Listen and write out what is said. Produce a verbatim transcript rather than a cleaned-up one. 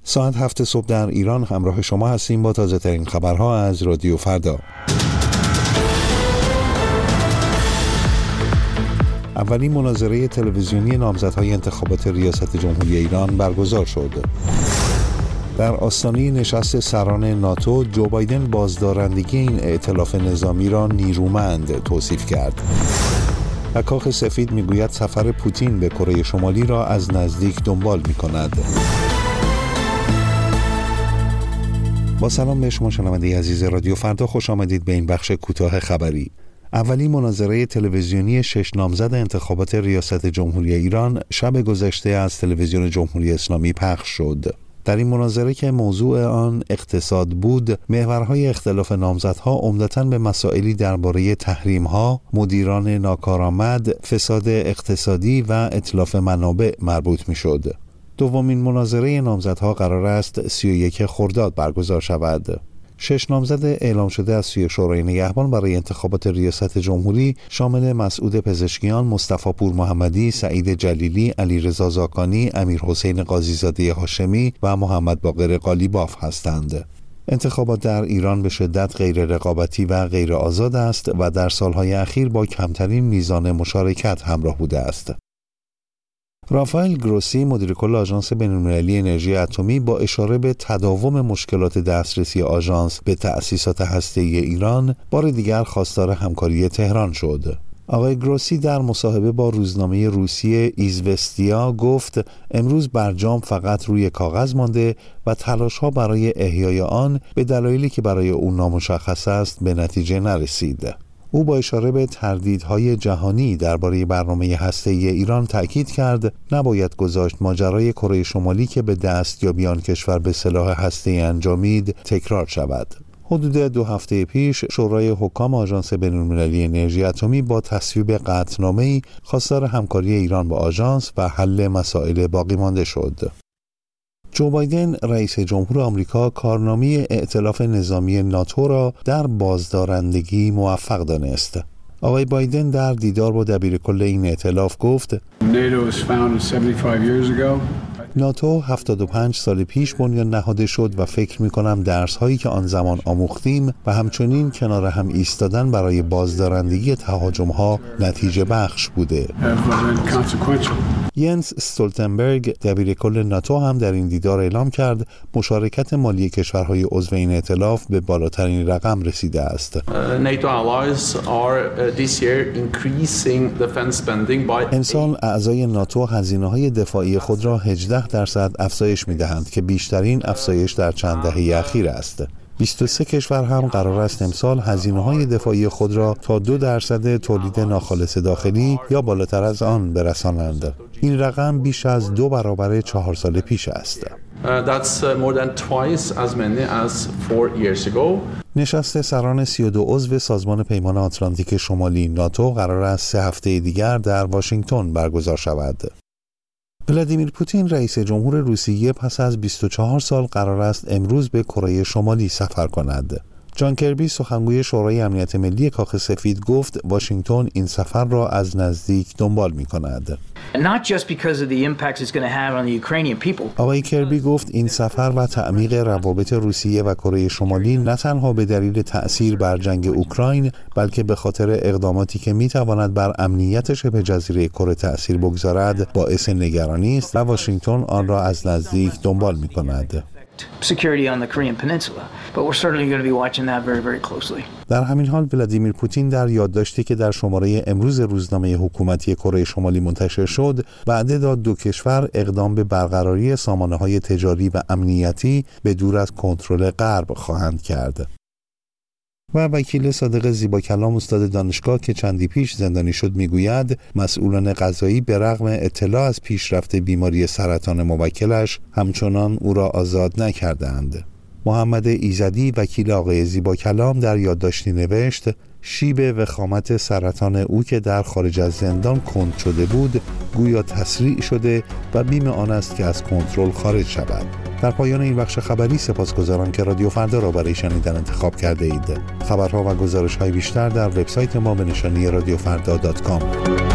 ساعت هفت صبح در ایران همراه شما هستیم با تازه ترین خبرها از رادیو فردا. اولین مناظره تلویزیونی نامزدهای انتخابات ریاست جمهوری ایران برگزار شد. در آستانه نشست سران ناتو، جو بایدن بازدارندگی این ائتلاف نظامی را نیرومند توصیف کرد. و کاخ سفید میگوید سفر پوتین به کره شمالی را از نزدیک دنبال می‌کند. با سلام به شما شنونده عزیز رادیو فردا، خوش آمدید به این بخش کوتاه خبری. اولین مناظره تلویزیونی شش نامزد انتخابات ریاست جمهوری ایران شب گذشته از تلویزیون جمهوری اسلامی پخش شد. در این مناظره که موضوع آن اقتصاد بود، محورهای اختلاف نامزدها عمدتاً به مسائلی درباره تحریم‌ها، مدیران ناکارآمد، فساد اقتصادی و اتلاف منابع مربوط می‌شد. دومین مناظره نامزدها قرار است سی و یک خرداد برگزار شود. شش نامزد اعلام شده از سوی شورای نگهبان برای انتخابات ریاست جمهوری شامل مسعود پزشکیان، مصطفی پور محمدی، سعید جلیلی، علیرضا زاکانی، امیرحسین قاضیزاده هاشمی و محمد باقر قالیباف هستند. انتخابات در ایران به شدت غیر رقابتی و غیر آزاد است و در سالهای اخیر با کمترین میزان مشارکت همراه بوده است. رافائل گروسی، مدیر کل آژانس بین‌المللی انرژی اتمی، با اشاره به تداوم مشکلات دسترسی آژانس به تأسیسات هسته‌ای ایران، بار دیگر خواستار همکاری تهران شد. آقای گروسی در مصاحبه با روزنامه روسیه ایزوستیا گفت امروز برجام فقط روی کاغذ مانده و تلاش‌ها برای احیای آن به دلایلی که برای او نامشخص است به نتیجه نرسید. او با اشاره به تردیدهای جهانی درباره برنامه هسته‌ای ایران تأکید کرد نباید گذاشت ماجرای کره شمالی که به دستیابی آن کشور به سلاح هسته‌ای انجامید تکرار شود. حدود دو هفته پیش شورای حکام آژانس بین‌المللی انرژی اتمی با تصویب قطعنامه‌ای خواستار همکاری ایران با آژانس و حل مسائل باقی مانده شد. جو بایدن رئیس جمهور آمریکا کارنامه ائتلاف نظامی ناتو را در بازدارندگی موفق دانست. آقای بایدن در دیدار با دبیرکل این ائتلاف گفت ناتو هفتاد و پنج سال پیش بنیان نهاده شد و فکر می کنم درس هایی که آن زمان آموختیم و همچنین کنار هم ایستادن برای بازدارندگی تهاجم ها نتیجه بخش بوده. ینس استولتنبرگ دبیرکل ناتو هم در این دیدار اعلام کرد مشارکت مالی کشورهای عضو این ائتلاف به بالاترین رقم رسیده است. امسال اعضای ناتو هزینه‌های دفاعی خود را هجده درصد افزایش می‌دهند که بیشترین افزایش در چند دهه اخیر است. بیست و سه کشور هم قرار است امسال هزینه‌های دفاعی خود را تا دو درصد تولید ناخالص داخلی یا بالاتر از آن برسانند. این رقم بیش از دو برابر چهار سال پیش است. نشست سران سی و دو عضو سازمان پیمان آتلانتیک شمالی ناتو قرار است سه هفته دیگر در واشنگتن برگزار شود. ولادیمیر پوتین رئیس جمهور روسیه پس از بیست و چهار سال قرار است امروز به کره شمالی سفر کند. جان کربی سخنگوی شورای امنیت ملی کاخ سفید گفت واشنگتن این سفر را از نزدیک دنبال می‌کند. آقای کربی گفت این سفر و تعمیق روابط روسیه و کره شمالی نه تنها به دلیل تأثیر بر جنگ اوکراین بلکه به خاطر اقداماتی که می‌تواند بر امنیت شبه جزیره کره تأثیر بگذارد باعث نگرانی است و واشنگتن آن را از نزدیک دنبال می‌کند. security on the Korean Peninsula, but we're certainly going to be watching that very, very closely. در همین حال ولادیمیر پوتین در یادداشتی که در شماره امروز روزنامه حکومتی کره شمالی منتشر شد، وعده داد دو کشور اقدام به برقراری سامانه‌های تجاری و امنیتی به دور از کنترل غرب خواهند کرد. و وکیل صادق زیباکلام استاد دانشگاه که چندی پیش زندانی شد میگوید مسئولان قضایی به رغم اطلاع از پیشرفت بیماری سرطان موکلش همچنان او را آزاد نکردند. محمد ایزدی وکیل آقای زیباکلام در یادداشتی نوشت شیب وخامت سرطان او که در خارج از زندان کند شده بود گویا تسریع شده و بیم آن است که از کنترل خارج شود. در پایان این بخش خبری سپاسگزارم که رادیو فردا را برای شنیدن انتخاب کرده اید. خبرها و گزارش‌های بیشتر در وبسایت ما به نشانی رادیو فردا دات کام.